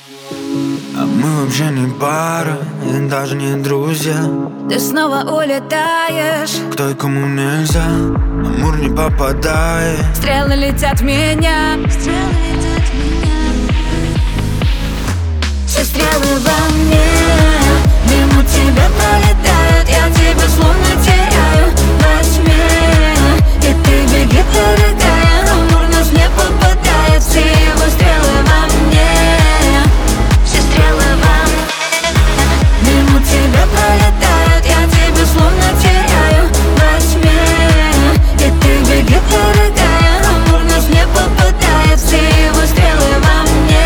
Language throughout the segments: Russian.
А мы вообще не пара, и даже не друзья. Ты снова улетаешь, Кто и кому нельзя, Амур не попадает. стрелы летят в меня, все стрелы во мне. Мимо тебя пролетают, я тебя словно теряю во тьме. И ты беги, дорогая, Амур нас не попадает. Все его стрелы во мне, все стрелы во мне. Мимо тебя пролетают, я тебя словно теряю во тьме. И ты беги, дорогая, Амур нас не попадает. Все его стрелы во мне.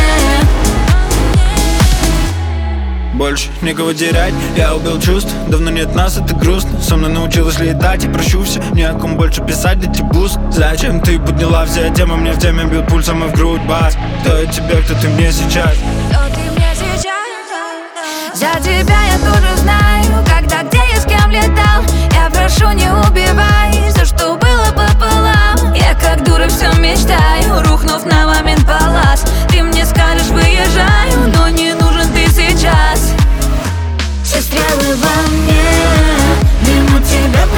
Больше никого терять, я убил чувств. Давно нет нас, это грустно. Со мной научилась летать и прощу все. Ни о ком больше писать, эти бусы. Зачем ты подняла все темы? Мне в теме бьют пульсом и в грудь бас. Кто я тебе, кто ты мне сейчас? Кто ты мне сейчас? За тебя я тоже знаю, когда, где и с кем летал. Я прошу, не убивай, за что было пополам. Я как дура все мечтаю, рухнув на момент палас. Ты мне скажешь, выезжаю, но не нужен ты сейчас. Все стрелы во мне, мимо тебя